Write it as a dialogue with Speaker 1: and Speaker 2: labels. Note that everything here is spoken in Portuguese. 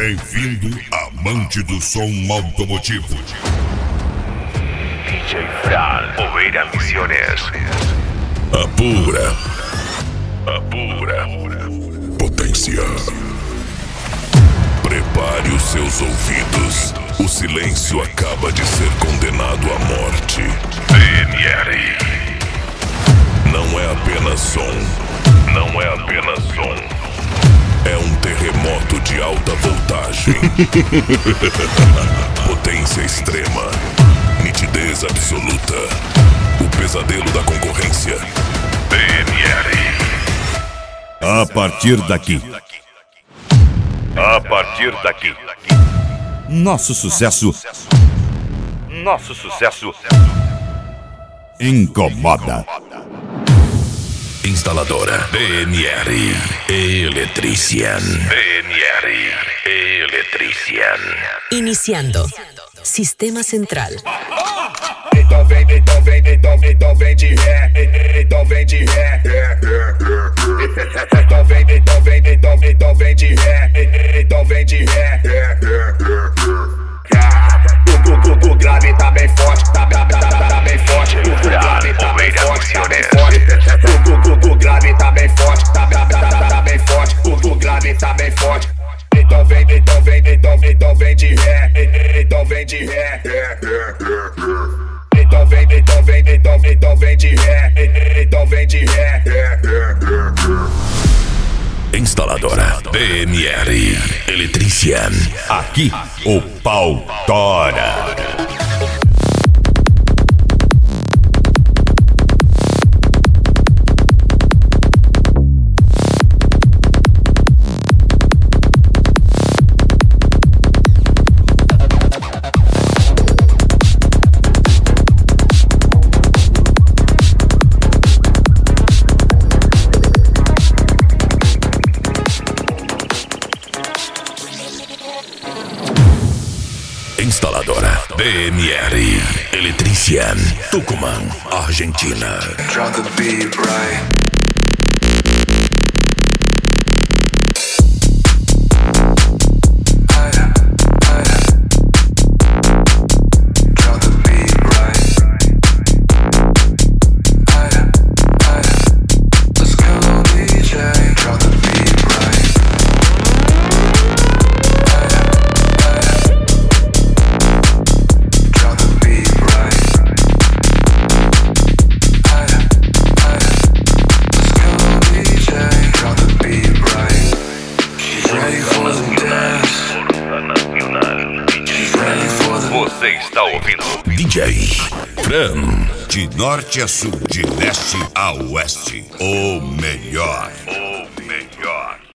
Speaker 1: Bem-vindo, amante do som automotivo.
Speaker 2: DJ Fran, Poeira Misiones.
Speaker 1: Apura potência. Prepare os seus ouvidos. O silêncio acaba de ser condenado à morte.
Speaker 2: DNR.
Speaker 1: Não é apenas som. É um terremoto de alta voltagem. Potência extrema. Nitidez absoluta. O pesadelo da concorrência.
Speaker 2: DNR.
Speaker 1: A partir daqui. Nosso sucesso incomoda. Instaladora DNR Electrician.
Speaker 3: Iniciando. Sistema central.
Speaker 4: Então vem de ré. Então vem de ré. Então vem de ré. O grave tá bem forte, tá bem forte. O grave tá bem forte, tá bem forte. O grave tá bem forte, tá bem forte. O grave tá bem forte. Então vem de ré. Então vem de ré. Então vem de ré. Então vem de ré.
Speaker 1: Instaladora DNR Electrician. Aqui o pau tora. Instaladora DNR Electrician, Tucumán, Argentina.
Speaker 5: Drop the beat right.
Speaker 2: Você está ouvindo
Speaker 1: DJ Fran. De norte a sul, de leste a oeste, o melhor.